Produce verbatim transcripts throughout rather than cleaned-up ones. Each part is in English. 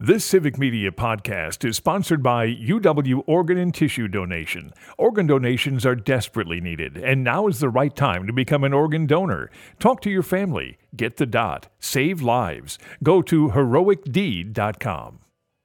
This Civic Media podcast is sponsored by U W Organ and Tissue Donation. Organ donations are desperately needed, and now is the right time to become an organ donor. Talk to your family. Get the dot. Save lives. Go to heroic deed dot com.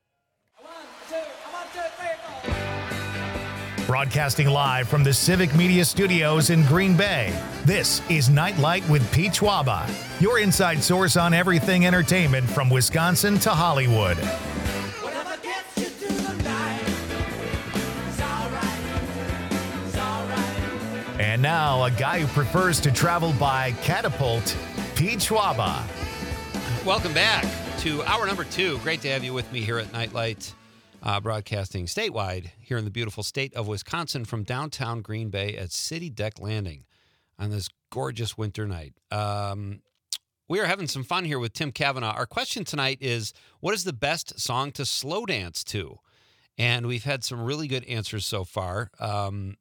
Broadcasting live from the Civic Media Studios in Green Bay, this is Nightlight with Pete Schwaba, your inside source on everything entertainment from Wisconsin to Hollywood. Whatever gets you through the night, it's all right, it's all right. And now, a guy who prefers to travel by catapult, Pete Schwaba. Welcome back to hour number two. Great to have you with me here at Nightlight. Uh, broadcasting statewide here in the beautiful state of Wisconsin from downtown Green Bay at City Deck Landing on this gorgeous winter night. Um, we are having some fun here with Tim Kavanaugh. Our question tonight is, what is the best song to slow dance to? And we've had some really good answers so far. Um,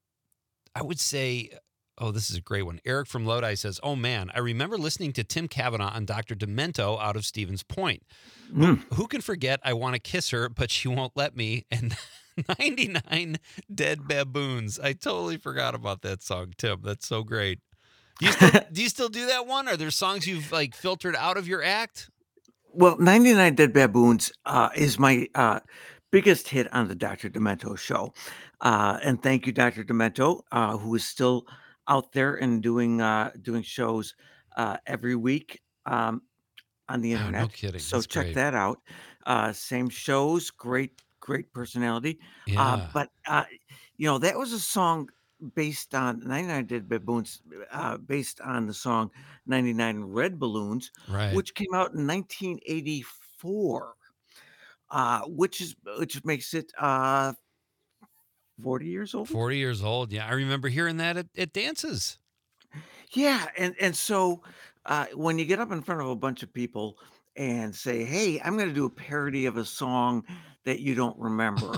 I would say, oh, this is a great one. Eric from Lodi says, oh, man, I remember listening to Tim Kavanaugh on Doctor Demento out of Stevens Point. Mm. Who, who can forget I want to kiss her, but she won't let me? And ninety-nine Dead Baboons. I totally forgot about that song, Tim. That's so great. Do you still, do you still do that one? Are there songs you've like filtered out of your act? Well, ninety-nine Dead Baboons uh, is my uh, biggest hit on the Doctor Demento show. Uh, and thank you, Doctor Demento, uh, who is still out there and doing uh, doing shows uh, every week um, on the Oh, internet. no kidding. So That's check great. that out. Uh, same shows, great, great personality. Yeah. Uh, but, uh, you know, that was a song based on ninety-nine Dead Baboons, uh, based on the song ninety-nine Red Balloons, right. which came out in nineteen eighty-four, uh, which is which makes it uh, forty years old. forty years old. Yeah. I remember hearing that at, at dances. Yeah, and and so uh, when you get up in front of a bunch of people and say, "Hey, I'm going to do a parody of a song that you don't remember,"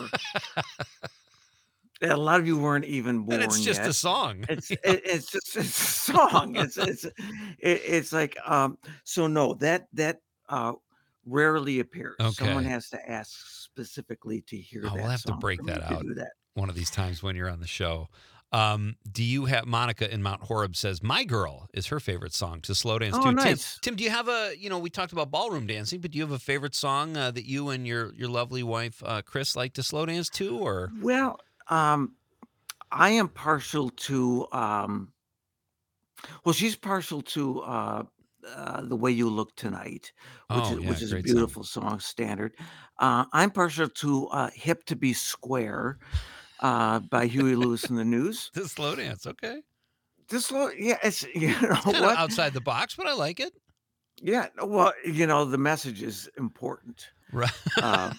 a lot of you weren't even born And it's just yet. a song. It's it, it's just it's a song. It's it's it, it's like um. So no, that that uh rarely appears. Someone Okay. has to ask specifically to hear Oh, that. we'll have to song break for me that to out. do that. One of these times when you're on the show. Um, do you have Monica in Mount Horeb says My Girl is her favorite song to slow dance Oh, to. nice. Tim, Tim, do you have a, you know, we talked about ballroom dancing, but do you have a favorite song uh, that you and your your lovely wife uh, Chris like to slow dance to, or Well, um, I am partial to um. Well, she's partial to uh, uh, The Way You Look Tonight, which Oh, is yeah, which is a great song. beautiful song, standard. Uh, I'm partial to uh, Hip to Be Square uh, by Huey Lewis and the News. the slow dance? Okay, This, lo- yeah, it's you know kind of what, outside the box, but I like it. yeah, no, well, you know, the message is important. Right. Uh,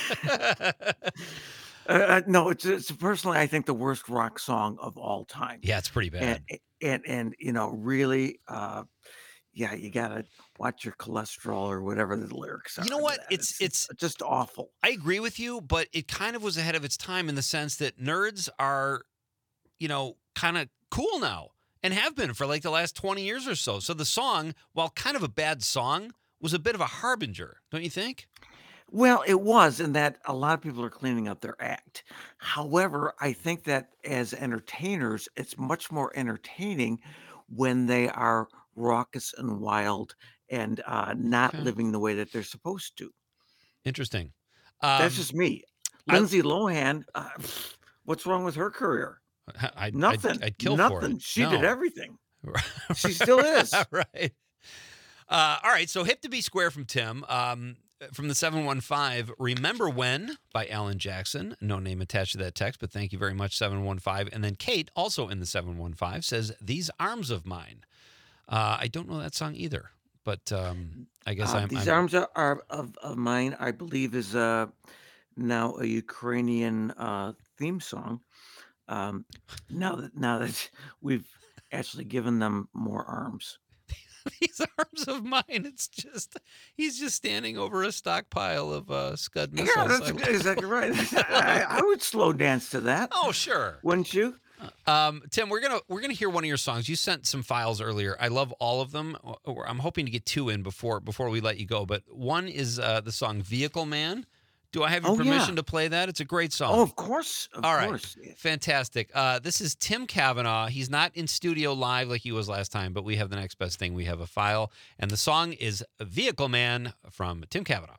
uh, no, it's it's personally, I think the worst rock song of all time. yeah, it's pretty bad. and and and you know really uh yeah, you gotta watch your cholesterol or whatever the lyrics are. You know to what? that. It's- it's- just awful. I agree with you, but it kind of was ahead of its time in the sense that nerds are, you know, kind of cool now and have been for like the last twenty years or so. So the song, while kind of a bad song, was a bit of a harbinger, don't you think? Well, it was, and that a lot of people are cleaning up their act. However, I think that as entertainers, it's much more entertaining when they are raucous and wild and uh not Okay. living the way that they're supposed to. Interesting. That's Um, just me. I- Lindsay Lohan, uh, what's wrong with her career? I, I'd, Nothing. I'd, I'd kill Nothing. for it. She did No. everything. She still is. right. Uh, all right. So Hip to Be Square from Tim. Um, from the seven one five, Remember When by Alan Jackson. No name attached to that text, but thank you very much, seven one five. And then Kate, also in the seven one five, says, These Arms of Mine. Uh, I don't know that song either, but um, I guess Uh, I'm... These I'm- arms are, are of, of mine, I believe, is uh, now a Ukrainian uh, theme song. Um, now that now that we've actually given them more arms. These Arms of Mine. It's just... He's just standing over a stockpile of uh, Scud missiles. Yeah, that's I- exactly right. I, I would slow dance to that, oh, sure. wouldn't you? Um, Tim, we're gonna we're gonna hear one of your songs. You sent some files earlier. I love all of them. Or I'm hoping to get two in before before we let you go. But one is uh, the song "Vehicle Man." Do I have your Oh, permission yeah. to play that? It's a great song. Oh, of course. Of All right. course. Fantastic. Uh, this is Tim Kavanaugh. He's not in studio live like he was last time, but we have the next best thing. We have a file, and the song is "Vehicle Man" from Tim Kavanaugh.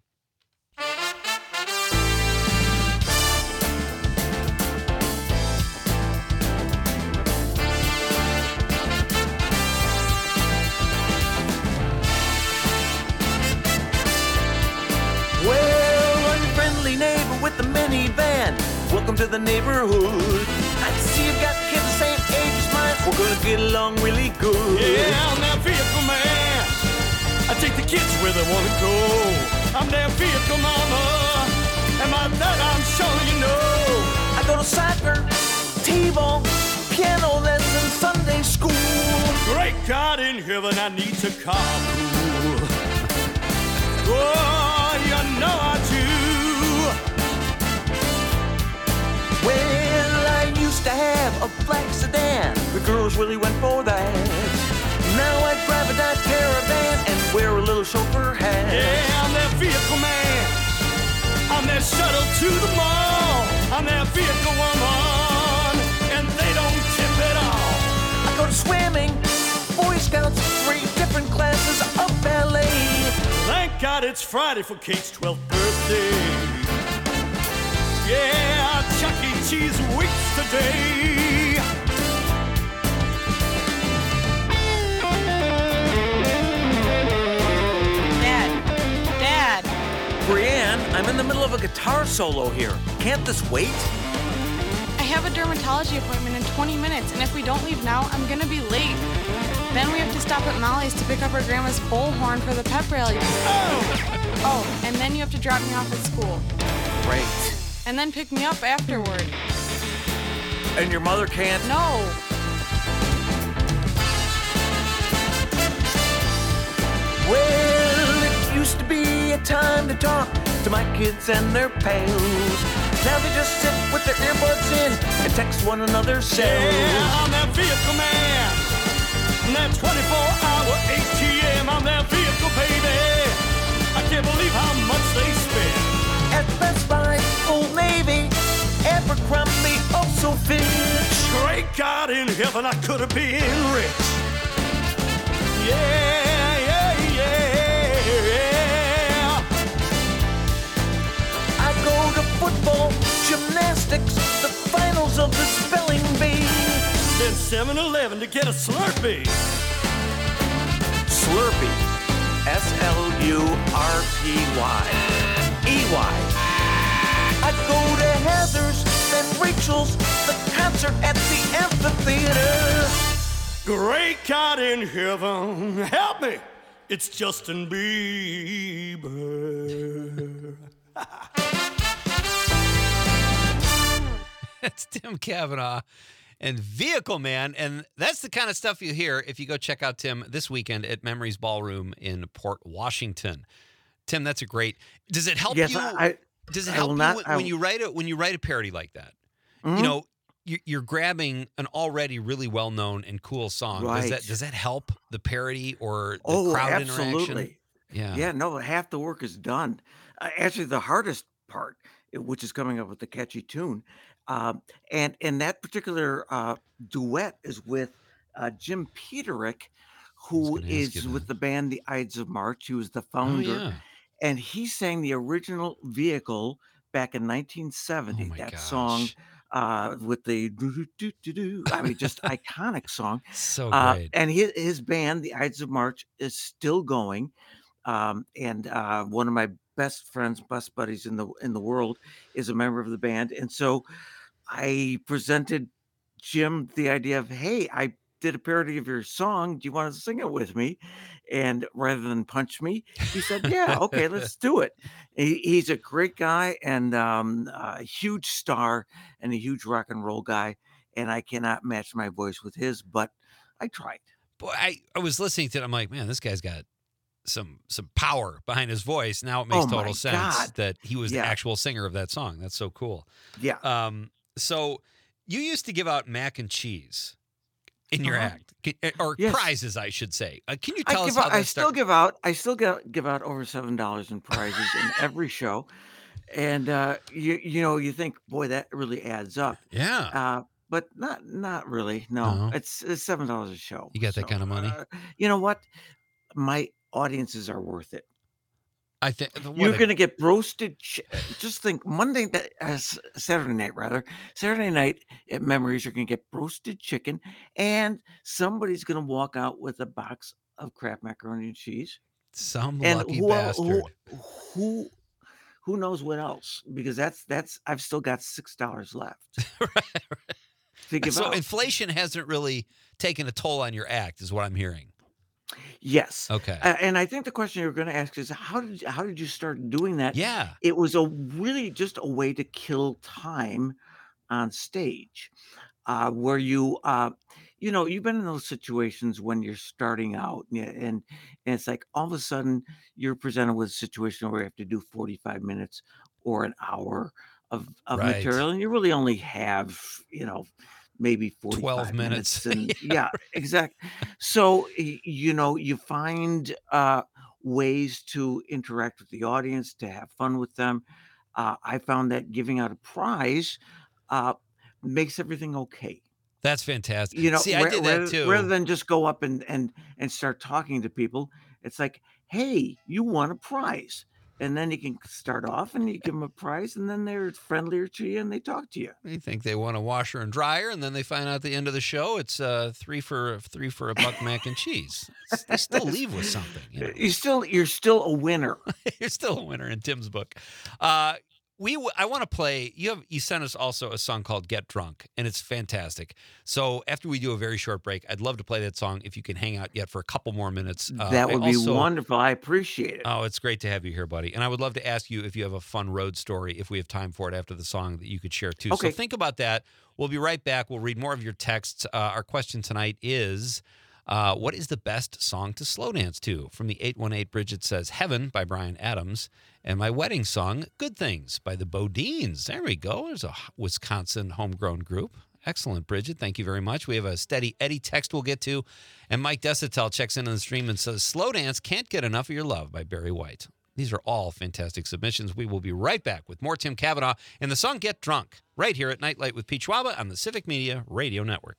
Well, unfriendly neighbor with the minivan. Welcome to the neighborhood. I see you've got kids the same age as mine. We're gonna get along really good. Yeah, I'm that vehicle man. I take the kids where they wanna go. I'm their vehicle mama, and by that I'm sure you know. I go to soccer, T-ball, piano lessons, Sunday school. Great God in heaven, I need to carpool. Oh, you know I do. Well, I used to have a black sedan. The girls really went for that. Now I drive a Dodge Caravan and wear a little chauffeur hat. Yeah, I'm that vehicle man. I'm that shuttle to the mall. I'm that vehicle woman, and they don't tip at all. I go to swimming, Boy Scouts, three different classes of ballet. Thank God it's Friday for Kate's twelfth birthday. Yeah, Chuck E. Cheese weeks today. Dad. Dad. Brienne, I'm in the middle of a guitar solo here. Can't this wait? I have a dermatology appointment in twenty minutes, and if we don't leave now, I'm gonna be late. Then we have to stop at Molly's to pick up our grandma's bullhorn for the pep rally. Oh! Oh, and then you have to drop me off at school. Great. And then pick me up afterward. And your mother can't? No. Well, it used to be a time to talk to my kids and their pals. Now they just sit with their earbuds in and text one another cells. Yeah, I'm that vehicle man. I'm that twenty-four hour A T M. I'm that vehicle, baby. I can't believe how much they spend. At Best Buy, Old Navy, Abercrombie, also Fitch. Great God in heaven, I could have been rich. Yeah, yeah, yeah. I go to football, gymnastics, the finals of the spelling bee. Then seven eleven to get a Slurpee. Slurpee, S L U R P Y, E Y. I go to Heather's, then Rachel's, the concert at the amphitheater. Great God in heaven, help me. It's Justin Bieber. That's Tim Kavanaugh and Vehicle Man. And that's the kind of stuff you hear if you go check out Tim this weekend at Memories Ballroom in Port Washington. Tim, that's a great. Does it help Yes, you? I- does it I help will you not- when, I when will- you write a when you write a parody like that? Mhm. You know, you, you're grabbing an already really well known and cool song. Does Right. that does that help the parody or the Oh, crowd interaction? absolutely. Yeah. Yeah, no, half the work is done. Uh, actually, the hardest part, uh, which is coming up with the catchy tune, um, and and that particular uh, duet is with uh, Jim Peterick, who gonna ask you is with that. the band The Ides of March. He was the Oh founder, yeah. and he sang the original Vehicle back in nineteen seventy. Oh my that song gosh. uh, with the do do do do do. I mean, just iconic song. So Uh, great. and his his band, The Ides of March, is still going. Um, and uh, one of my best friends, best buddies in the in the world, is a member of the band. And so I presented Jim the idea of, hey, I did a parody of your song. Do you want to sing it with me? And rather than punch me, he said, yeah, okay, let's do it. He, he's a great guy and um, a huge star and a huge rock and roll guy. And I cannot match my voice with his, but I tried. Boy, I, I was listening to it. I'm like, man, this guy's got some some power behind his voice. Now it makes Oh, my total sense God. that he was Yeah. the actual singer of that song. That's so cool. Yeah. Um, so You used to give out mac and cheese in your Uh-huh. act, Can- or Yes. prizes, I should say. Uh, can you I tell us give how out, that I still started? give out I still give, give out over seven dollars in prizes in every show. And uh, you you know, you think, boy, that really adds up. Yeah. Uh, but not not really. No, No. it's it's seven dollars a show. You got that So, kind of money? uh, you know what? My audiences are worth it. I think You're going to get roasted. Ch- just think Monday, night- uh, s- Saturday night, rather. Saturday night at Memories, you're going to get roasted chicken, and somebody's going to walk out with a box of Kraft macaroni and cheese. some And lucky who, el- bastard. who, who, who knows what else? Because that's that's I've still got six dollars left to give So out. inflation hasn't really taken a toll on your act, is what I'm hearing. Yes. Okay. Uh, and I think the question you're going to ask is how did how did you start doing that? Yeah. It was a really just a way to kill time on stage, uh, where you uh, you know you've been in those situations when you're starting out, and, and and it's like all of a sudden you're presented with a situation where you have to do forty-five minutes or an hour of of Right. material, and you really only have you know maybe twelve forty-five minutes. minutes, and Yeah, yeah, exactly. So y- you know you find uh, ways to interact with the audience, to have fun with them. Uh, I found that giving out a prize uh, makes everything okay. That's fantastic. You know, See, I ra- did that rather, too. rather than just go up and and and start talking to people, it's like, hey, you won a prize, and then you can start off and you give them a prize, and then they're friendlier to you and they talk to you. They think they want a washer and dryer, and then they find out at the end of the show it's uh, three for three for a buck mac and cheese. It's- they still leave with something. You know? You still you're still a winner. You're still a winner in Tim's book. Uh, we w- I want to play. You have you sent us also a song called "Get Drunk," and it's fantastic. So after we do a very short break, I'd love to play that song if you can hang out yet for a couple more minutes. Uh, That I would also- be wonderful. I appreciate it. Oh, it's great to have you here, buddy. And I would love to ask you if you have a fun road story, if we have time for it after the song, that you could share too. Okay. So think about that. We'll be right back. We'll read more of your texts. Uh, our question tonight is, uh, what is the best song to slow dance to? From the eight one eight, Bridget says, Heaven by Bryan Adams. And my wedding song, Good Things by the Bodines. There we go. There's a Wisconsin homegrown group. Excellent, Bridget. Thank you very much. We have a Steady Eddie text we'll get to. And Mike Desatel checks in on the stream and says, Slow Dance, Can't Get Enough of Your Love by Barry White. These are all fantastic submissions. We will be right back with more Tim Cavanaugh and the song Get Drunk right here at Nightlight with Pete Schwaba on the Civic Media Radio Network.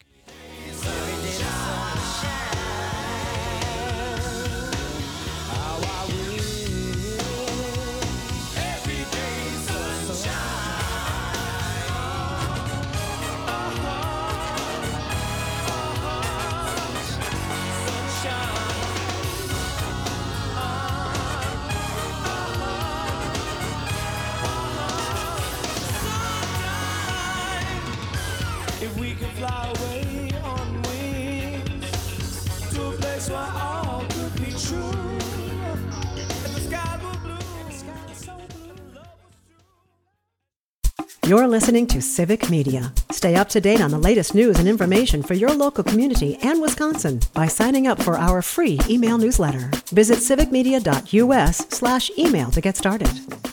If we could fly away on wings to a place where all could be true. If the sky were blue, the sky so blue, love was true. You're listening to Civic Media. Stay up to date on the latest news and information for your local community and Wisconsin by signing up for our free email newsletter. Visit civicmedia.us slash email to get started.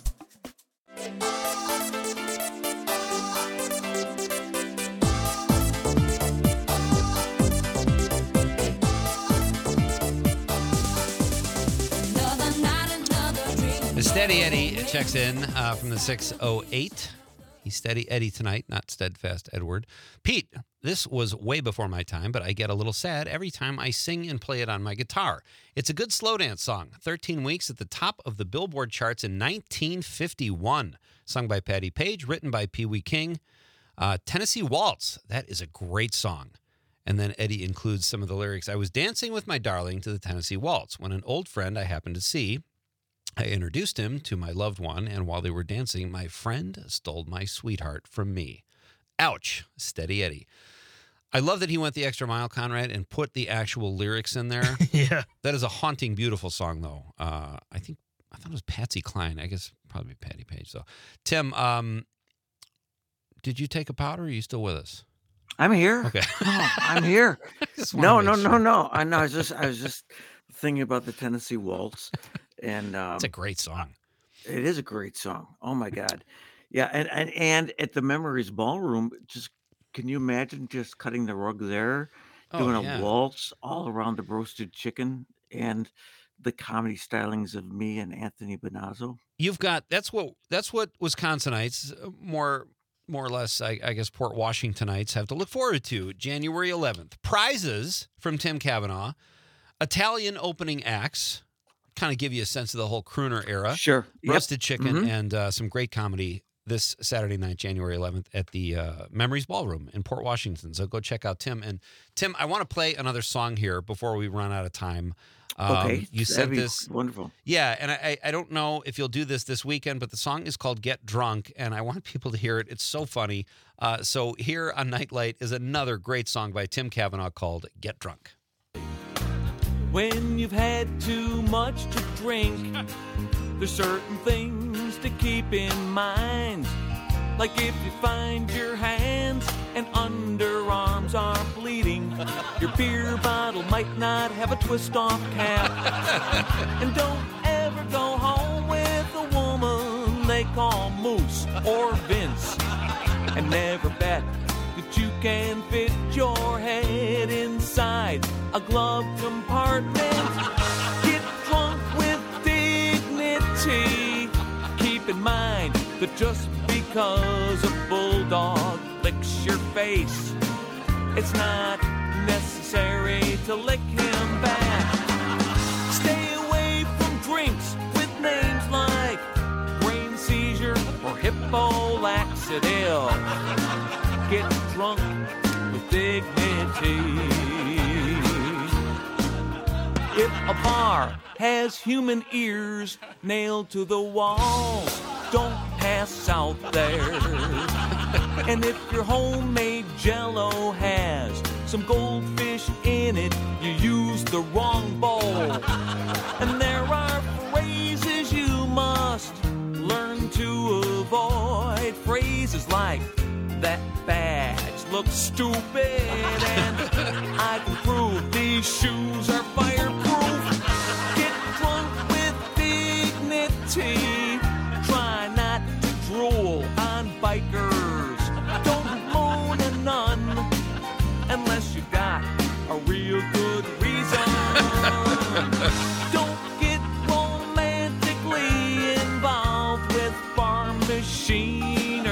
The Steady Eddie checks in uh, from the six oh eight. He's Steady Eddie tonight, not Steadfast Edward. Pete, this was way before my time, but I get a little sad every time I sing and play it on my guitar. It's a good slow dance song. thirteen weeks at the top of the Billboard charts in nineteen fifty-one. Sung by Patti Page, written by Pee Wee King. Uh, Tennessee Waltz, that is a great song. And then Eddie includes some of the lyrics. I was dancing with my darling to the Tennessee Waltz when an old friend I happened to see, I introduced him to my loved one, and while they were dancing, my friend stole my sweetheart from me. Ouch, Steady Eddie. I love that he went the extra mile, Conrad, and put the actual lyrics in there. Yeah. That is a haunting, beautiful song, though. Uh, I think, I thought it was Patsy Cline. I guess probably Patti Page, though. Tim, um, did you take a powder, or are you still with us? I'm here. Okay. No, I'm here. Just wanna No, make no, sure. no, no. I know. I was just, I was just thinking about the Tennessee Waltz, and um, It's a great song. it is a great song. Oh my God, yeah. And and and at the Memories Ballroom, just can you imagine just cutting the rug there, Oh doing a yeah. waltz all around the roasted chicken and the comedy stylings of me and Anthony Bonazzo? You've got that's what that's what Wisconsinites uh, more more or less I, I guess Port Washingtonites have to look forward to. January eleventh. Prizes from Tim Kavanaugh, Italian opening acts, kind of give you a sense of the whole crooner era. Sure. Yep. Roasted chicken Mhm. and uh, some great comedy this Saturday night, January eleventh, at the uh, Memories Ballroom in Port Washington. So go check out Tim. And Tim, I want to play another song here before we run out of time. Um, Okay. you That'd sent be this. wonderful. Yeah, and I, I I don't know if you'll do this this weekend, but the song is called Get Drunk, and I want people to hear it. It's so funny. Uh, so here on Nightlight is another great song by Tim Kavanaugh called Get Drunk. When you've had too much to drink, there's certain things to keep in mind. Like if you find your hands and underarms are bleeding, your beer bottle might not have a twist-off cap. And don't ever go home with a woman they call Moose or Vince. And never bet that you can fit your head inside a glove compartment. Get drunk with dignity. Keep in mind that just because a bulldog licks your face, it's not necessary to lick him back. Stay away from drinks with names like brain seizure or hippo laxative. Get drunk with dignity. If a bar has human ears nailed to the walls, don't pass out there. And if your homemade jello has some goldfish in it, you use the wrong bowl. And there are phrases you must learn to avoid. Phrases like, that badge looks stupid, and I can prove these shoes are fireproof. Get drunk with dignity. Try not to drool on bikers. Don't moan a nun unless you got a real good reason. Don't get romantically involved with farm machinery.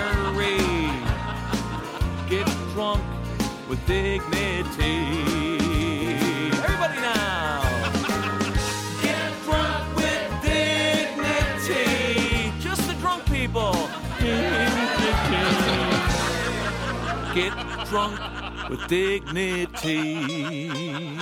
Get drunk with dignity. Everybody now. Get drunk with dignity. Just the drunk people. Get drunk with dignity.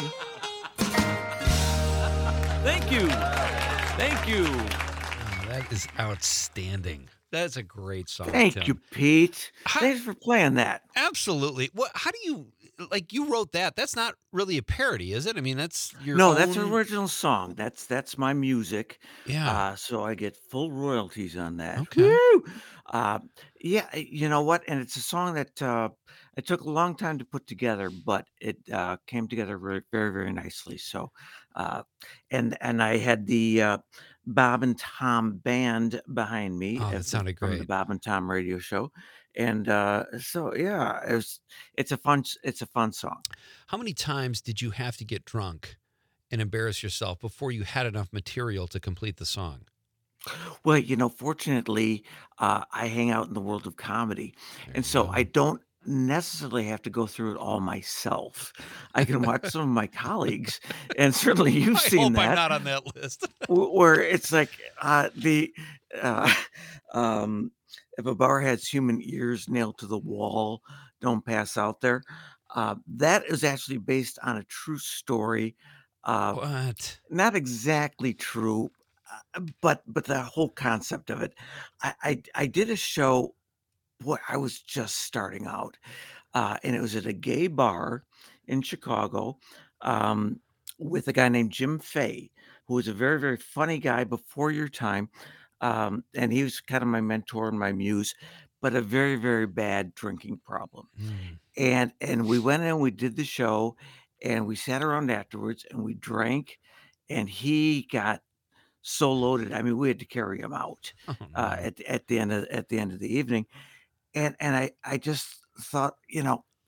Thank you. Thank you. Oh, that is outstanding. That's a great song. Thank Tim. you, Pete. How- Thanks for playing that. Absolutely. What? How do you like? You wrote that. That's not really a parody, is it? I mean, that's your No, that's an own- original song. That's that's my music. Yeah. Uh, so I get full royalties on that. Okay. Woo! Uh, yeah, uh, you know what? And it's a song that uh, it took a long time to put together, but it uh, came together very, very, very nicely. So, uh, and and I had the uh, Bob and Tom band behind me. Oh, that as the- sounded from the great. Bob and Tom radio show, and uh, so yeah, it was, it's a fun s- it's a fun song. How many times did you have to get drunk and embarrass yourself before you had enough material to complete the song? Well, you know, fortunately, uh, I hang out in the world of comedy, There and you so go. I don't necessarily have to go through it all myself. I can watch some of my colleagues, and certainly you've I seen hope I'm that, not on that list. wh- where it's like uh, the uh, um, if a bar has human ears nailed to the wall, don't pass out there. Uh, that is actually based on a true story. Uh, What? not exactly true, uh, but but the whole concept of it. I I, I did a show. What I was just starting out, uh, and it was at a gay bar in Chicago, um, with a guy named Jim Fay, who was a very very funny guy before your time, um, and he was kind of my mentor and my muse, but a very very bad drinking problem. Mm. And and we went in, we did the show, and we sat around afterwards and we drank, and he got so loaded. I mean, we had to carry him out Oh, uh, no. at at the end of at the end of the evening. And and I I just thought, you know,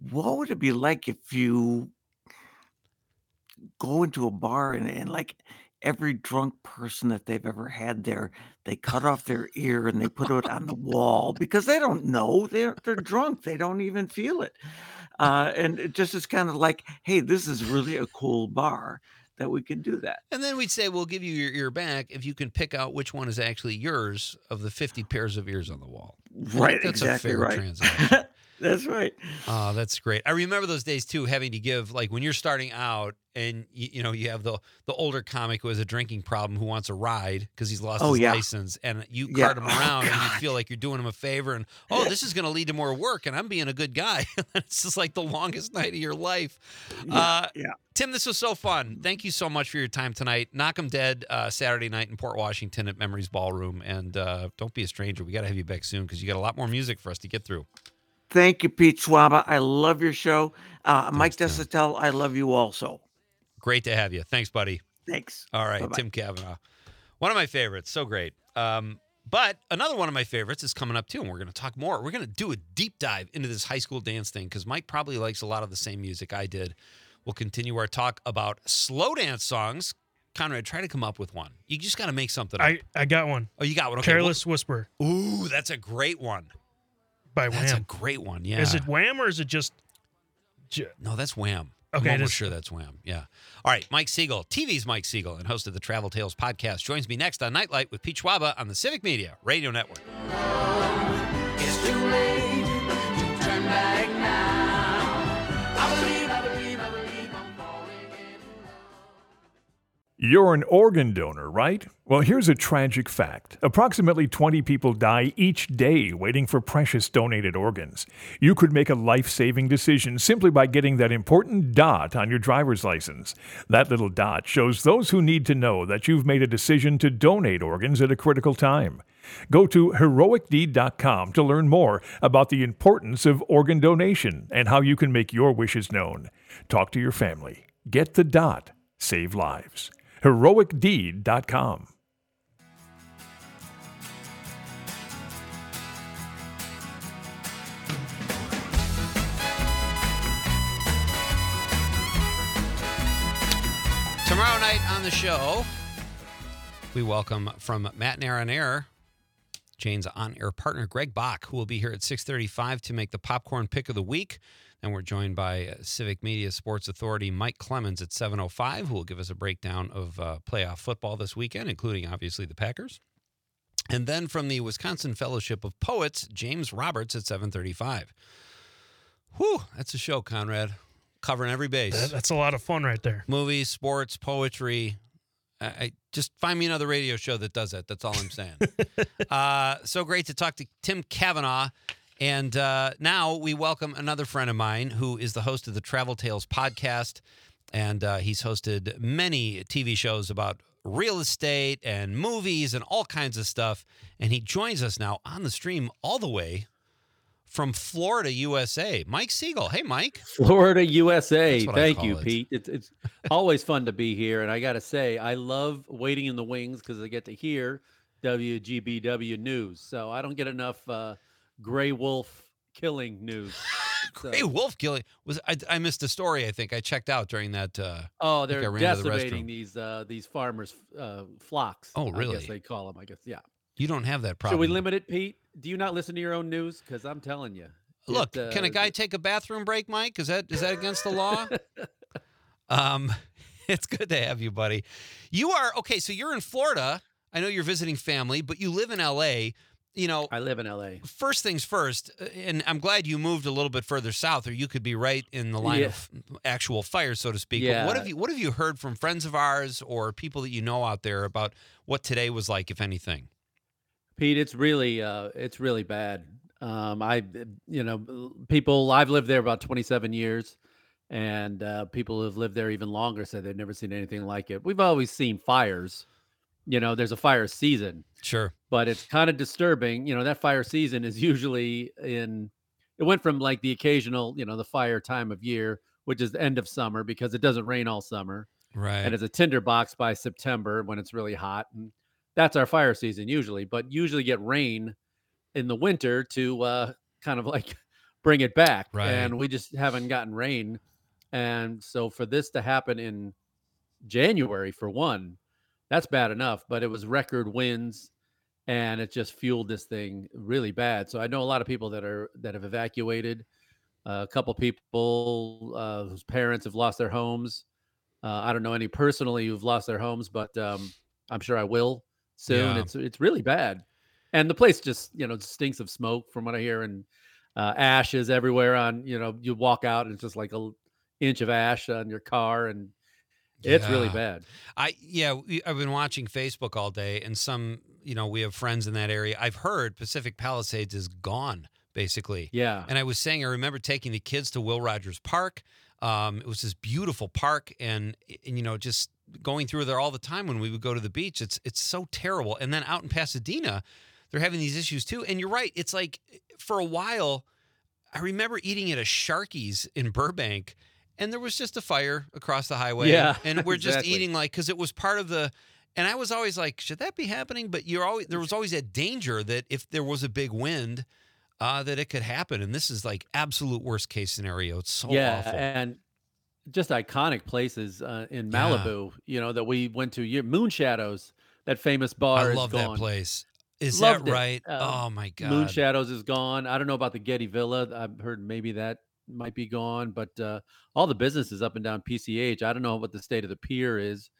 what would it be like if you go into a bar and, and like every drunk person that they've ever had there, they cut off their ear and they put it on the wall because they don't know. They're they're drunk. They don't even feel it. Uh, and it just is kind of like, hey, this is really a cool bar that we can do that. And then we'd say, we'll give you your ear back if you can pick out which one is actually yours of the fifty pairs of ears on the wall. I think Right, that's exactly a fair right. transaction. That's right. Oh, that's great. I remember those days too, having to give, like when you're starting out and you, you know, you have the the older comic who has a drinking problem who wants a ride because he's lost Oh, his yeah. license, and you Yeah. cart him Oh, around and you God. feel like you're doing him a favor, and oh, this is going to lead to more work, and I'm being a good guy. It's just like the longest night of your life. Yeah, Uh, yeah. Tim, this was so fun. Thank you so much for your time tonight. Knock 'em dead uh, Saturday night in Port Washington at Memories Ballroom, and uh, don't be a stranger. We got to have you back soon because you got a lot more music for us to get through. Thank you, Pete Schwaba. I love your show. Uh, Mike Thanks, Tim. Desatel, I love you also. Great to have you. Thanks, buddy. Thanks. All right, Bye-bye. Tim Kavanaugh. One of my favorites. So great. Um, but another one of my favorites is coming up, too, and we're going to talk more. We're going to do a deep dive into this high school dance thing because Mike probably likes a lot of the same music I did. We'll continue our talk about slow dance songs. Conrad, try to come up with one. You just got to make something up. I, I got one. oh, you got one. Okay, Careless Whisper well- ooh, that's a great one. by That's a Wham. great one, yeah. Is it Wham or is it just? J- No, that's Wham. Okay, I'm it almost is. sure that's Wham. Yeah. All right, Mike Siegel, T V's Mike Siegel, and host of the Travel Tales podcast, joins me next on Nightlight with Pete Schwaba on the Civic Media Radio Network. It's too late to turn back now. I believe, I believe, I believe I'm falling in love. You're an organ donor, right? Well, here's a tragic fact. Approximately twenty people die each day waiting for precious donated organs. You could make a life-saving decision simply by getting that important dot on your driver's license. That little dot shows those who need to know that you've made a decision to donate organs at a critical time. Go to heroic deed dot com to learn more about the importance of organ donation and how you can make your wishes known. Talk to your family. Get the dot. Save lives. heroic deed dot com. Tomorrow night on the show, we welcome from Matinee on Air, Jane's on-air partner, Greg Bach, who will be here at six thirty-five to make the popcorn pick of the week. And we're joined by uh, Civic Media Sports Authority Mike Clemens at seven oh five, who will give us a breakdown of uh, playoff football this weekend, including, obviously, the Packers. And then from the Wisconsin Fellowship of Poets, James Roberts at seven thirty-five. Whew, that's a show, Conrad. Covering every base. That- that's a lot of fun right there. Movies, sports, poetry. I, I just find me another radio show that does that. That's all I'm saying. uh, so great to talk to Tim Kavanaugh. And uh, now we welcome another friend of mine who is the host of the Travel Tales podcast. And uh, he's hosted many T V shows about real estate and movies and all kinds of stuff. And he joins us now on the stream all the way from Florida, U S A. Mike Siegel. Hey, Mike. Florida, U S A. That's what I Thank call you, it. Pete. It's it's always fun to be here, and I got to say, I love waiting in the wings because I get to hear W G B W news. So I don't get enough uh, gray wolf killing news. So- Hey, wolf killing was I, I missed a story. I think I checked out during that. Uh, oh, I think I they're ran to the decimating restroom. these uh, these farmers' uh, flocks. Oh, I really? guess they call them. I guess yeah. you don't have that Should problem. we limit it, Pete? Do you not listen to your own news? Because I'm telling you. Look, it, can a uh, guy take a bathroom break, Mike? Is that is that against the law? um, it's good to have you, buddy. You are okay. So you're in Florida. I know you're visiting family, but you live in L A. You know, I live in L A. first things first, uh, and I'm glad you moved a little bit further south, or you could be right in the line Yeah. of actual fire, so to speak. But what Yeah. have you What have you heard from friends of ours or people that you know out there about what today was like, if anything? Pete, it's really uh it's really bad. Um I you know, people I've lived there about twenty-seven years, and uh people who have lived there even longer said they've never seen anything like it. We've always seen fires. You know, there's a fire season, Sure. but it's kind of disturbing. You know, that fire season is usually in it went from like the occasional, you know, the fire time of year, which is the end of summer because it doesn't rain all summer. Right. And it's a tinderbox by September when it's really hot. And that's our fire season usually, but usually get rain in the winter to uh, kind of like bring it back. Right. And we just haven't gotten rain. And so for this to happen in January, for one, that's bad enough, but it was record winds and it just fueled this thing really bad. So I know a lot of people that are that have evacuated. Uh, a couple people uh, whose parents have lost their homes. Uh, I don't know any personally who've lost their homes, but um, I'm sure I will soon. Yeah. It's it's really bad, and the place just you know stinks of smoke from what I hear, and uh, ashes everywhere. On you know you walk out and it's just like a l- inch of ash on your car, and it's really Yeah. bad. I yeah, we, I've been watching Facebook all day, and some you know we have friends in that area. I've heard Pacific Palisades is gone basically. Yeah, And I was saying I remember taking the kids to Will Rogers Park. Um, it was this beautiful park, and, and you know just going through there all the time when we would go to the beach. It's it's so terrible. And then out in Pasadena, they're having these issues too. And you're right. It's like for a while, I remember eating at a Sharky's in Burbank, and there was just a fire across the highway. Yeah, And we're just exactly. eating like, because it was part of the, and I was always like, should that be happening? But you're always, there was always that danger that if there was a big wind, uh, that it could happen. And this is like absolute worst case scenario. It's so yeah, awful. and just iconic places uh, in Yeah. Malibu. You know that we went to. Year Moon Shadows, that famous bar. I is love that gone. place. Is Loved that it. right? Um, oh my God. Moon Shadows is gone. I don't know about the Getty Villa. I've heard maybe that might be gone, but uh, all the businesses up and down P C H. I don't know what the state of the pier is,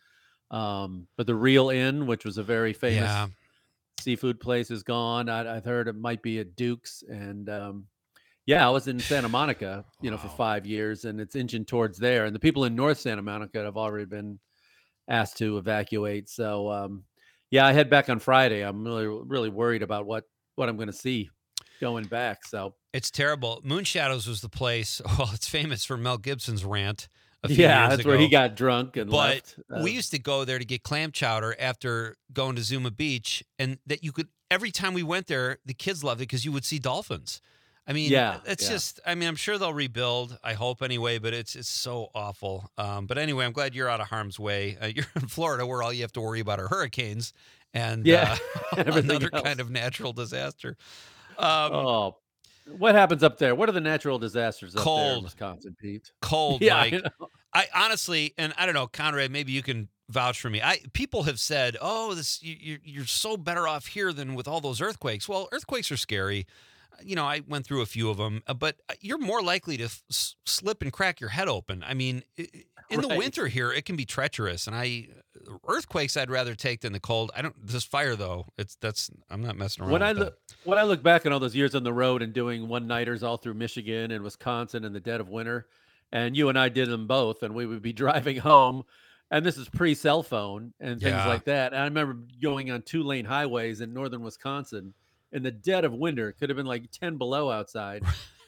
um, but the Real Inn, which was a very famous Yeah. seafood place, is gone. I, I've heard it might be at Duke's, and um, yeah, I was in Santa Monica, you know, for Wow. five years, and it's inching towards there. And the people in North Santa Monica have already been asked to evacuate. So, um, yeah, I head back on Friday. I'm really, really worried about what what I'm going to see going back. So, It's terrible. Moon Shadows was the place. Well, it's famous for Mel Gibson's rant a few yeah, years that's ago. where he got drunk and But left. Uh, we used to go there to get clam chowder after going to Zuma Beach, and that you could every time we went there, the kids loved it because you would see dolphins. I mean, Yeah, it's yeah. just. I mean, I'm sure they'll rebuild. I hope anyway, but it's it's so awful. Um, but anyway, I'm glad you're out of harm's way. Uh, you're in Florida, where all you have to worry about are hurricanes and Yeah, uh, everything another else. kind of natural disaster. Um, oh, what happens up there? What are the natural disasters up there in Cold. Wisconsin, Pete? cold, Yeah, I Mike. know. I honestly, and I don't know, Conrad, maybe you can vouch for me. I people have said, "Oh, this you, you- you're so better off here than with all those earthquakes." Well, earthquakes are scary. You know, I went through a few of them, uh, but you're more likely to f- s- slip and crack your head open. I mean, i- i- in the Right. winter here, it can be treacherous, and I earthquakes I'd rather take than the cold. I don't. This fire though, it's that's I'm not messing around. When I with that. look when I look back on all those years on the road and doing one nighters all through Michigan and Wisconsin in the dead of winter, and you and I did them both, and we would be driving home, and this is pre cell phone and things Yeah. like that. And I remember going on two lane highways in northern Wisconsin in the dead of winter. It could have been like ten below outside.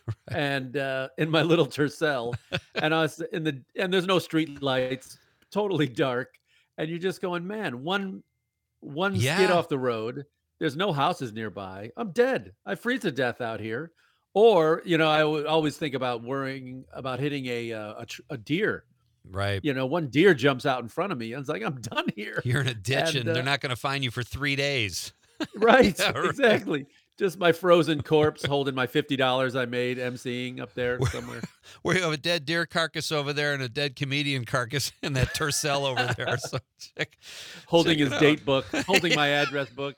And uh, in my little Tercel, and I was in the and there's no street lights, totally dark, and you're just going, man, one one skid Yeah. off the road. There's no houses nearby. I'm dead. I freeze to death out here. Or you know, I would always think about worrying about hitting a uh, a, tr- a deer. right, You know, one deer jumps out in front of me, and it's like I'm done here. you're in a ditch, and, And, they're uh, not going to find you for three days. Right, Yeah, right. exactly. Just my frozen corpse holding my fifty dollars I made emceeing up there somewhere. We have a dead deer carcass over there and a dead comedian carcass in that Tercel over there. So check, Holding check his it out. date book, holding my address book.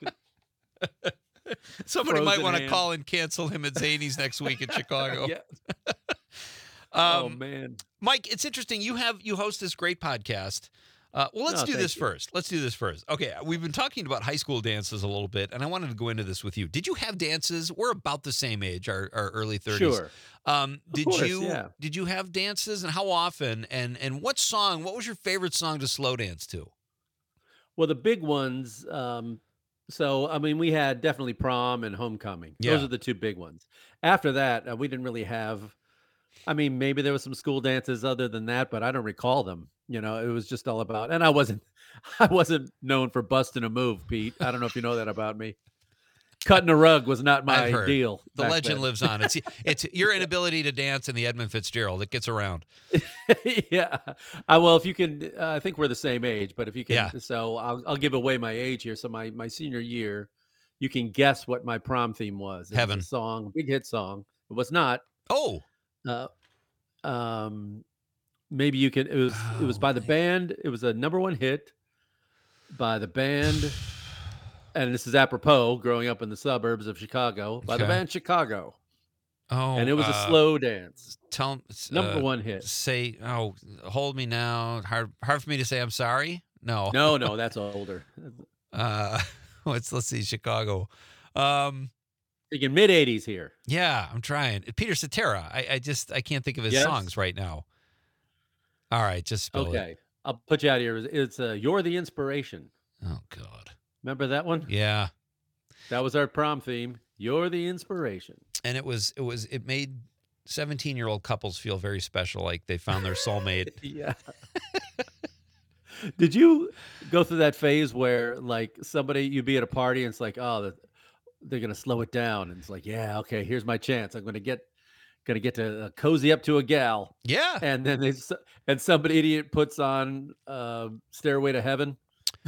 Somebody might frozen want to hand. call and cancel him at Zany's next week in Chicago. Yeah. Um, oh man. Mike, it's interesting. You have you host this great podcast. Uh, well, let's Oh, do thank this you. first. Let's do this first. Okay, we've been talking about high school dances a little bit, and I wanted to go into this with you. Did you have dances? We're about the same age, our, our early thirties. Sure. Um, Of did course, you yeah. did you have dances, and how often? And and what song? What was your favorite song to slow dance to? Well, the big ones. Um, so I mean, we had definitely prom and homecoming. Those Yeah. are the two big ones. After that, uh, we didn't really have. I mean, maybe there was some school dances other than that, but I don't recall them. You know, it was just all about. And I wasn't, I wasn't known for busting a move, Pete. I don't know if you know that about me. Cutting a rug was not my I've heard. deal. The back legend then. lives on. It's it's your inability to dance and the Edmund Fitzgerald. It gets around. Yeah. Uh, well, if you can, uh, I think we're the same age, but if you can, Yeah. so I'll, I'll give away my age here. So my, my senior year, you can guess what my prom theme was. It was Heaven. a song, big hit song. It was not. Oh, Uh, um, maybe you can. It was it was Oh, by the man. band. It was a number one hit by the band, and this is apropos. Growing up in the suburbs of Chicago, by the Okay. band Chicago, oh, and it was a uh, slow dance. tell Number uh, one hit. say, oh, hold me now. Hard, hard for me to say. I'm sorry. No. No, no, that's older. Uh, let's let's see. Chicago. Um, Thinking mid eighties here. yeah, I'm trying. Peter Cetera. I, I just I can't think of his Yes. songs right now. All right, just spell it. Okay, I'll put you out here. It's uh, "You're the Inspiration." Oh God. Remember that one? Yeah. That was our prom theme. You're the inspiration. And it was it was it made seventeen year old couples feel very special, like they found their soulmate. Yeah. Did you go through that phase where like somebody you'd be at a party and it's like, oh, the, they're gonna slow it down, and it's like, yeah, okay, here's my chance. I'm gonna get gonna get to uh, cozy up to a gal, Yeah. and then they s- and some idiot puts on uh, Stairway to Heaven.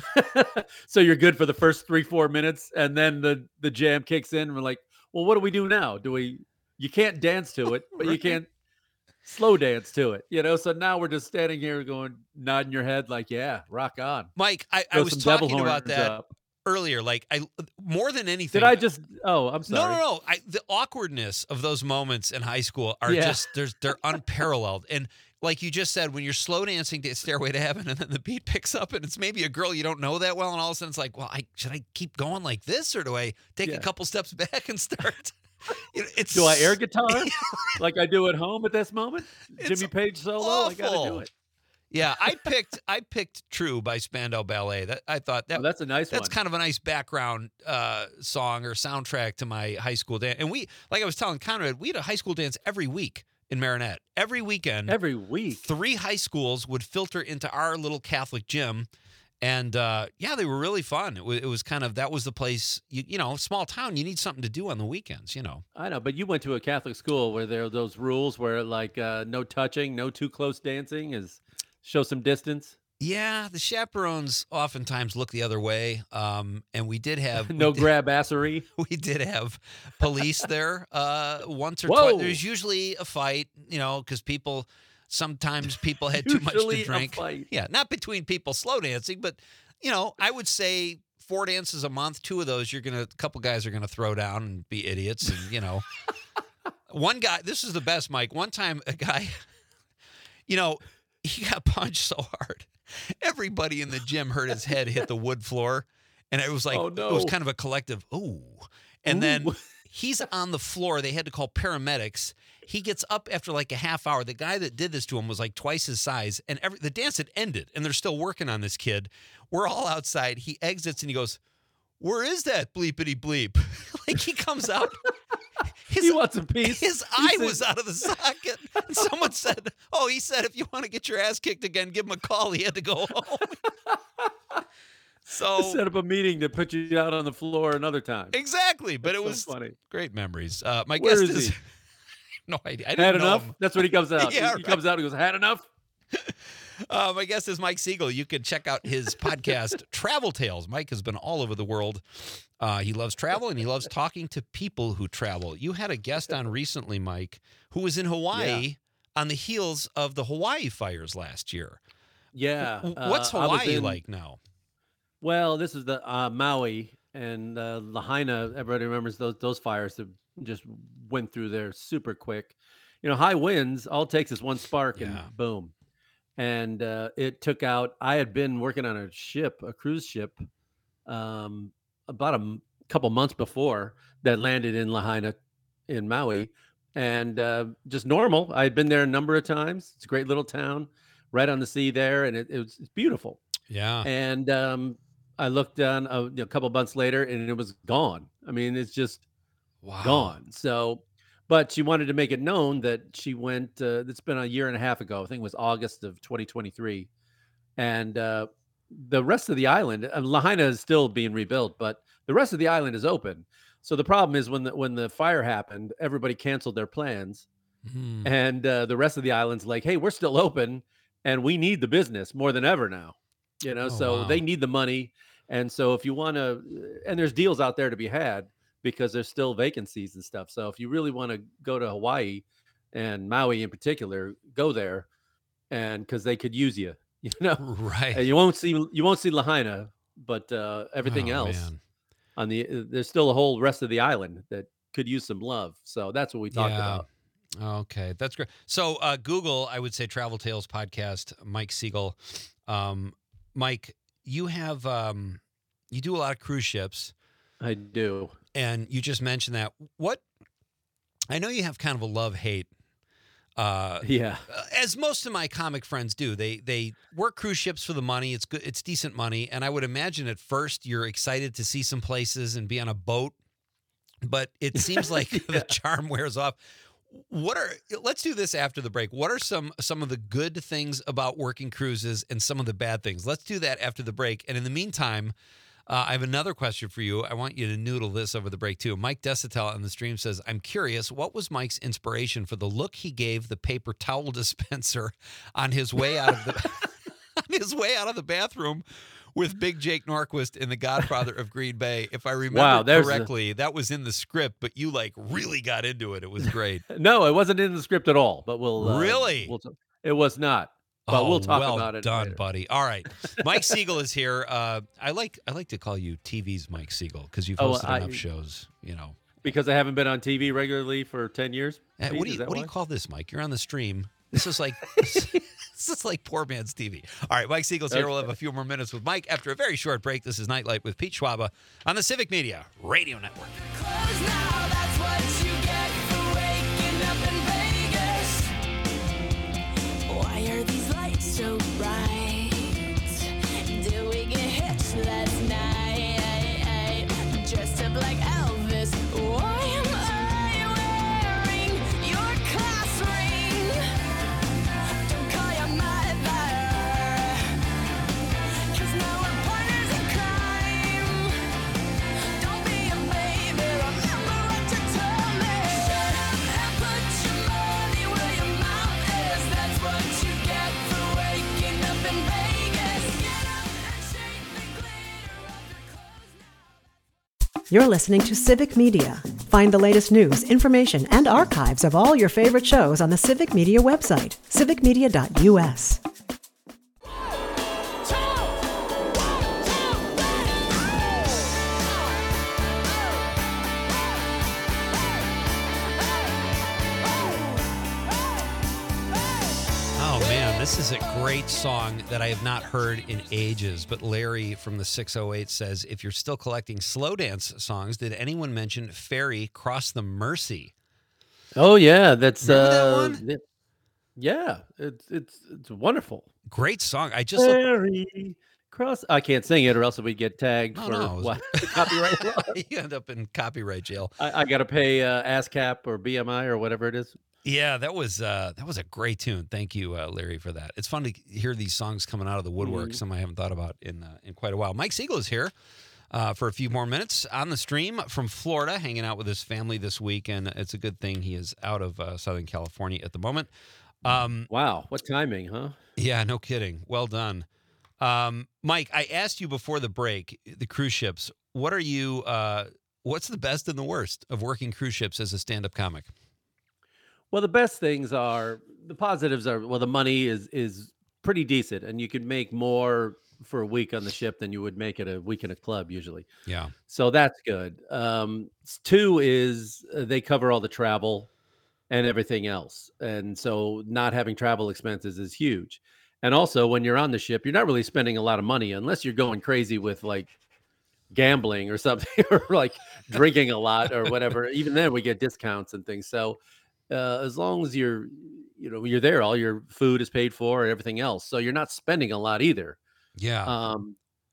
So you're good for the first three four minutes, and then the the jam kicks in. And we're like, well, what do we do now? Do we? You can't dance to it, but you Right. can't slow dance to it, you know. So now we're just standing here going, nodding your head like, yeah, rock on. Mike, I, I Throw was some devil talking about horns that up. earlier. Like I more than anything. Did I just? Oh, I'm No, sorry. no, no. I, the awkwardness of those moments in high school are Yeah. just there's they're unparalleled. And like you just said, when you're slow dancing to Stairway to Heaven, and then the beat picks up, and it's maybe a girl you don't know that well, and all of a sudden it's like, well, I should I keep going like this, or do I take Yeah. a couple steps back and start? You know, it's Do I air guitar like I do at home at this moment? It's Jimmy Page solo. I gotta do awful. it. Yeah, I picked I picked True by Spandau Ballet. That I thought that Oh, that's a nice that's one. kind of a nice background uh, song or soundtrack to my high school dance. And we, like I was telling Conrad, we had a high school dance every week in Marinette. Every weekend, Every week. three high schools would filter into our little Catholic gym. And uh, yeah, they were really fun. It was, it was kind of, that was the place, you, you know, small town, you need something to do on the weekends, you know. I know, but you went to a Catholic school where there are those rules where like uh, no touching, no too close dancing, is show some distance. Yeah, the chaperones oftentimes look the other way. Um, and we did have, we No did- grab assery. we did have police there uh, once or Whoa. twice. There's usually a fight, you know, because people sometimes people had too much Usually to a drink. fight. Yeah, not between people slow dancing, but you know, I would say four dances a month. Two of those, you're gonna, a couple guys are gonna throw down and be idiots, and you know, one guy. This is the best, Mike. One time, a guy, you know, he got punched so hard, everybody in the gym heard his head hit the wood floor, and it was like Oh, it was no. kind of a collective ooh. And then Ooh. he's on the floor. They had to call paramedics. He gets up after like a half hour. The guy that did this to him was like twice his size, and every, the dance had ended, and they're still working on this kid. We're all outside. He exits and he goes, "Where is that bleepity bleep?" Like he comes out. His, He wants a piece. his He eye said- was out of the socket. And someone said, "Oh, he said if you want to get your ass kicked again, give him a call." He had to go home. So Set up a meeting to put you out on the floor another time. exactly, but That's it so was funny. great memories. Uh, my Where guest is is he? no idea. I didn't Had know enough? him. That's what he comes out. Yeah, he, he comes out and goes, had enough? Uh, my guest is Mike Siegel. You can check out his podcast, Travel Tales. Mike has been all over the world. Uh, he loves travel and he loves talking to people who travel. You had a guest on recently, Mike, who was in Hawaii on the heels of the Hawaii fires last year. Yeah. W- uh, What's I was Hawaii in- like now? Well, this is the uh, Maui and uh, Lahaina. Everybody remembers those those fires that just went through there super quick. You know, high winds. All it takes is one spark, Yeah. and boom. And uh, it took out. I had been working on a ship, a cruise ship, um, about a m- couple months before that landed in Lahaina, in Maui, and uh, just normal. I had been there a number of times. It's a great little town, right on the sea there, and it, it was it's beautiful. Yeah. And um, I looked down a, you know, a couple months later, and it was gone. I mean, it's just Wow. gone. So, but she wanted to make it known that she went. Uh, it's been a year and a half ago. I think it was August of twenty twenty-three, and uh, the rest of the island, uh, Lahaina is still being rebuilt, but the rest of the island is open. So the problem is when the when the fire happened, everybody canceled their plans, Hmm. and uh, the rest of the island's like, hey, we're still open, and we need the business more than ever now. You know, Oh, so wow. they need the money. And so if you want to, and there's deals out there to be had because there's still vacancies and stuff. So if you really want to go to Hawaii, and Maui in particular, go there, and because they could use you, you know. Right. And you won't see you won't see Lahaina, but uh, everything Oh, else man. on the uh, there's still a whole rest of the island that could use some love. So that's what we talked Yeah. about. Okay, that's great. So uh, Google, I would say Travel Tales podcast, Mike Siegel. Um, Mike, you have um, you do a lot of cruise ships, I do. and you just mentioned that. What I know you have kind of a love hate. Uh, Yeah. as most of my comic friends do, they they work cruise ships for the money. It's good, it's decent money, and I would imagine at first you're excited to see some places and be on a boat, but it seems like the charm wears off. What are let's do this after the break. What are some some of the good things about working cruises and some of the bad things? Let's do that after the break. And in the meantime, uh, I have another question for you. I want you to noodle this over the break too. Mike Desitel on the stream says, "I'm curious, what was Mike's inspiration for the look he gave the paper towel dispenser on his way out of the on his way out of the bathroom with Big Jake Norquist in The Godfather of Green Bay?" If I remember Wow, there's a- correctly, that was in the script, but you like really got into it. It was great. No, it wasn't in the script at all. But we'll uh, Really? We'll t- it was not. But Oh, we'll talk well about it done, later. buddy. All right, Mike Siegel is here. Uh, I like I like to call you T V's Mike Siegel because you've Oh, hosted I- enough shows. You know, Because I haven't been on T V regularly for ten years. Eh, Pete, what do is you that what do why? you call this, Mike? You're on the stream. This is like this is like poor man's T V. All right, Mike Siegel's here. We'll have a few more minutes with Mike after a very short break. This is Nightlight with Pete Schwaba on the Civic Media Radio Network. Close now, that's what you get for waking up in Vegas. Why are these lights so bright? Did we get hitched last night? Dressed up like Elvis. Why am I wearing your class ring? Don't call your mother, 'cause now we're partners in crime. Don't be a baby, remember what you told me. And put your money where your mouth is. That's what you get for waking up in Vegas. Get up and shake the glitter off your clothes now. You're listening to Civic Media. Find the latest news, information, and archives of all your favorite shows on the Civic Media website, civic media dot U S. Oh man, this is a great song that I have not heard in ages. But Larry from the six oh eight says, if you're still collecting slow dance songs, did anyone mention Ferry Cross the Mersey? Oh yeah, that's Remember that uh, one? th- yeah, it's it's it's wonderful. Great song. I just looked, Very cross. I can't sing it, or else we get tagged No, for no, it was- what? Copyright law. you end up in copyright jail. I, I got to pay uh, ASCAP or B M I or whatever it is. Yeah, that was uh, that was a great tune. Thank you, uh, Larry, for that. It's fun to hear these songs coming out of the woodwork. Mhm. Some I haven't thought about in uh, in quite a while. Mike Siegel is here uh, for a few more minutes on the stream from Florida, hanging out with his family this week, and it's a good thing he is out of uh, Southern California at the moment. Um, Wow, what timing, huh? yeah, no kidding. Well done, um, Mike. I asked you before the break, the cruise ships. What are you? Uh, what's the best and the worst of working cruise ships as a stand-up comic? Well, the best things are the positives are well, the money is is pretty decent, and you can make more for a week on the ship than you would make at a week in a club usually. Yeah, So that's good. Um, s- two is uh, they cover all the travel and everything else, and so not having travel expenses is huge. And also, when you're on the ship, you're not really spending a lot of money unless you're going crazy with like gambling or something, or like drinking a lot or whatever. Even then, we get discounts and things. So uh, as long as you're, you know, you're there, all your food is paid for and everything else. So you're not spending a lot either. yeah. Um,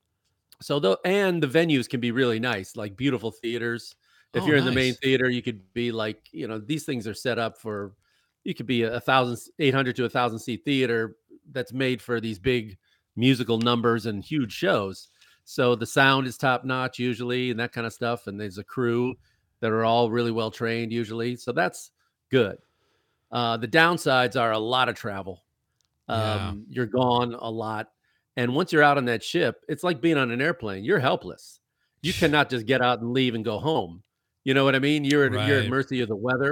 so though, and the venues can be really nice, like beautiful theaters. If Oh, you're in the main nice. theater, you could be like, you know, these things are set up for, you could be a, a thousand, eight hundred to a thousand seat theater that's made for these big musical numbers and huge shows. So the sound is top notch usually, and that kind of stuff. And there's a crew that are all really well trained usually. So that's good. Uh, the downsides are a lot of travel. Yeah. Um, You're gone a lot. And once you're out on that ship, it's like being on an airplane. You're helpless. You cannot just get out and leave and go home. You know what I mean? You're at, you're at Right. mercy of the weather.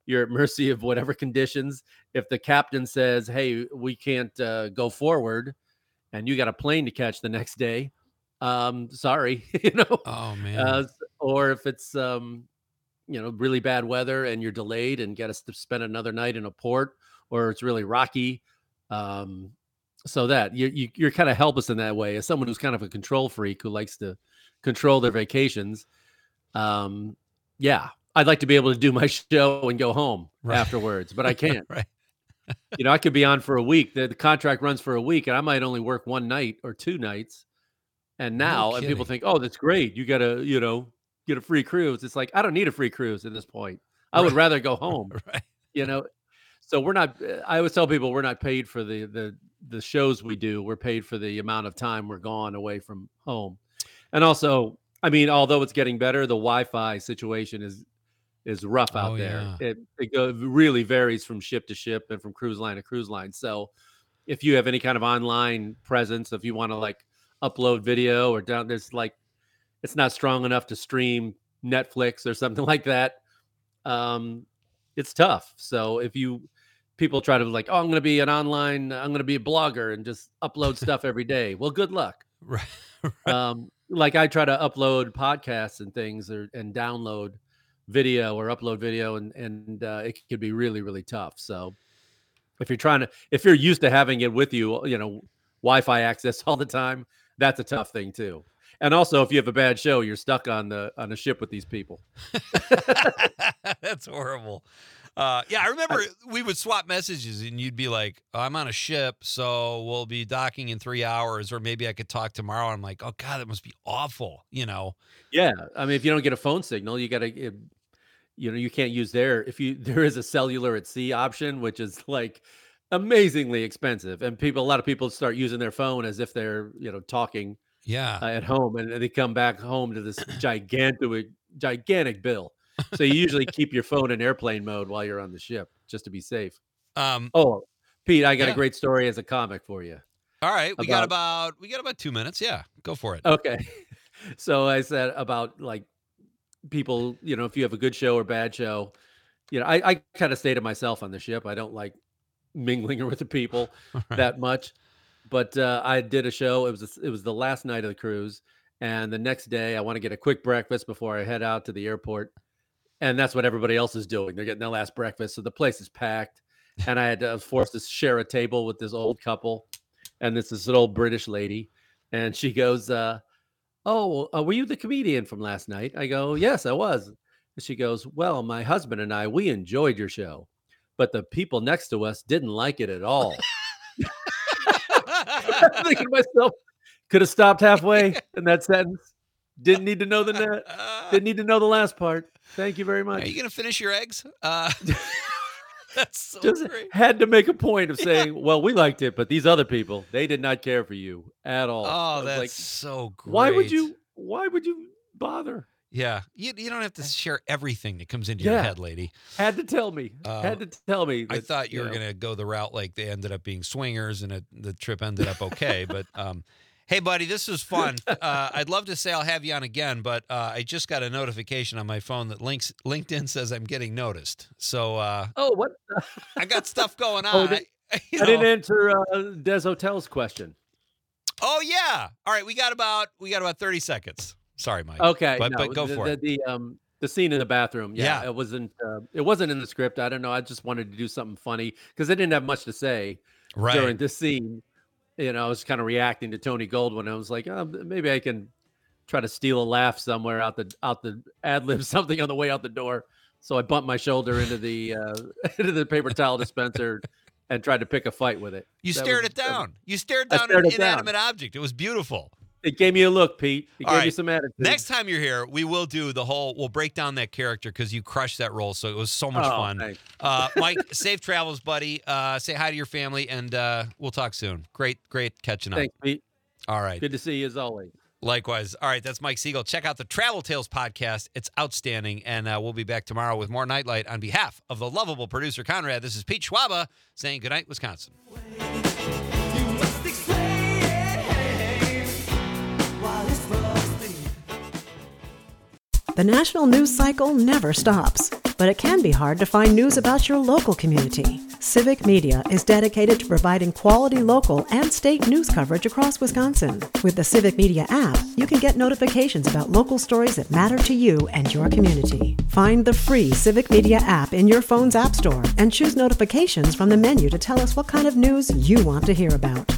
you're at mercy of whatever conditions. If the captain says, "Hey, we can't uh, go forward," and you got a plane to catch the next day, um, sorry, you know. Oh man. Uh, or if it's um, you know, really bad weather and you're delayed and got to spend another night in a port, or it's really rocky. Um, so that you, you you're kind of helpless in that way as someone who's kind of a control freak who likes to control their vacations. Um, yeah, I'd like to be able to do my show and go home Right. afterwards, but I can't. Right. You know, I could be on for a week. The, the contract runs for a week, and I might only work one night or two nights. And now, and people kidding. think, oh, that's great. You got to, you know, get a free cruise. It's like, I don't need a free cruise at this point. I would Right. rather go home, Right. you know? So we're not, I always tell people we're not paid for the, the, the shows we do. We're paid for the amount of time we're gone away from home. And also, I mean, although it's getting better, the Wi-Fi situation is, is rough out Oh, there. yeah. It, it go, really varies from ship to ship and from cruise line to cruise line. So if you have any kind of online presence, if you want to like upload video or down, there's like, it's not strong enough to stream Netflix or something like that. Um, it's tough. So if you, people try to like, oh, I'm going to be an online, I'm going to be a blogger and just upload stuff every day. Well, good luck. Right. Um, like I try to upload podcasts and things or, and download video or upload video and, and, uh, it could be really, really tough. So if you're trying to, if you're used to having it with you, you know, Wi-Fi access all the time, that's a tough thing too. And also, if you have a bad show, you're stuck on the on a ship with these people. That's horrible. Uh, yeah, I remember we would swap messages, and you'd be like, oh, "I'm on a ship, so we'll be docking in three hours, or maybe I could talk tomorrow." I'm like, "Oh God, that must be awful," you know? Yeah, I mean, if you don't get a phone signal, you got to, you know, you can't use there. If you there is a cellular at sea option, which is like amazingly expensive, and people, a lot of people start using their phone as if they're, you know, talking. Yeah. Uh, at home, and they come back home to this gigantic, gigantic bill. So you usually keep your phone in airplane mode while you're on the ship, just to be safe. Um. Oh, Pete, I got yeah. a great story as a comic for you. All right, we got About- about we got about two minutes. Yeah, go for it. Okay, so I said about like people, you know, if you have a good show or bad show, you know, I, I kind of stay to myself on the ship. I don't like mingling with the people Right. that much. But uh, I did a show. It was it was the last night of the cruise, and the next day I want to get a quick breakfast before I head out to the airport, and that's what everybody else is doing. They're getting their last breakfast, so the place is packed, and I had to, I was forced to share a table with this old couple, and this is an old British lady, and she goes, uh, "Oh, uh, were you the comedian from last night?" I go, "Yes, I was." And she goes, "Well, my husband and I, we enjoyed your show, but the people next to us didn't like it at all." I'm thinking to myself, could have stopped halfway in that sentence. Didn't need to know the net. Didn't need to know the last part. Thank you very much. Are you gonna finish your eggs? Uh, that's so Just great. had to make a point of saying, well, we liked it, but these other people, they did not care for you at all. I Oh, was that's like, so great. why would you? Why would you bother? Yeah, you you don't have to share everything that comes into your Yeah. head, lady. Had to tell me. Uh, Had to tell me. I that, thought you were know. gonna go the route like they ended up being swingers, and it, the trip ended up okay. But um, hey, buddy, this was fun. Uh, I'd love to say I'll have you on again, but uh, I just got a notification on my phone that links LinkedIn says I'm getting noticed. So uh, Oh, what? I got stuff going Oh, on. did- I, you I didn't know. answer uh, Des Hotel's question. Oh yeah. All right, we got about we got about thirty seconds. Sorry, Mike. Okay, but no, but go the, for the, it. The um the scene in the bathroom. Yeah, Yeah. it wasn't. Uh, it wasn't in the script. I don't know. I just wanted to do something funny because I didn't have much to say Right. during this scene. You know, I was kind of reacting to Tony Goldwyn. I was like, oh, maybe I can try to steal a laugh somewhere out the out the ad lib something on the way out the door. So I bumped my shoulder into the uh, into the paper towel dispenser and tried to pick a fight with it. You That stared was- it down. You stared I down stared an it down. inanimate object. It was beautiful. It gave me a look, Pete. It All gave you right. some attitude. Next time you're here, we will do the whole. We'll break down that character because you crushed that role. So it was so much Oh, fun. thanks. Uh, Mike, safe travels, buddy. Uh, say hi to your family, and uh, we'll talk soon. Great, great catching up. Thanks, Pete. All right. Good to see you as always. Likewise. All right. That's Mike Siegel. Check out the Travel Tales podcast. It's outstanding. And uh, we'll be back tomorrow with more Nightlight. On behalf of the lovable producer, Conrad, this is Pete Schwaba saying goodnight, Wisconsin. You must explain why this must be. The national news cycle never stops. but it can be hard to find news about your local community. Civic Media is dedicated to providing quality local and state news coverage across Wisconsin. With the Civic Media app, you can get notifications about local stories that matter to you and your community. Find the free Civic Media app in your phone's app store and choose notifications from the menu to tell us what kind of news you want to hear about.